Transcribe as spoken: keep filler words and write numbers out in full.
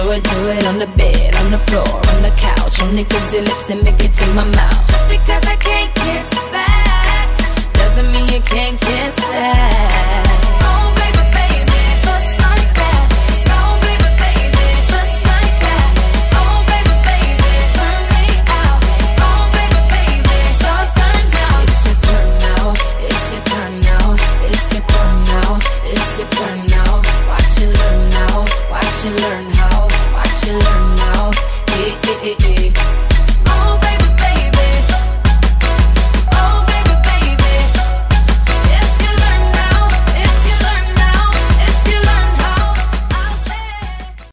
it, do it on the bed, on the floor, on the couch. Only kiss your lips and make it to my mouth. Just because I can't kiss back doesn't mean you can't kiss that.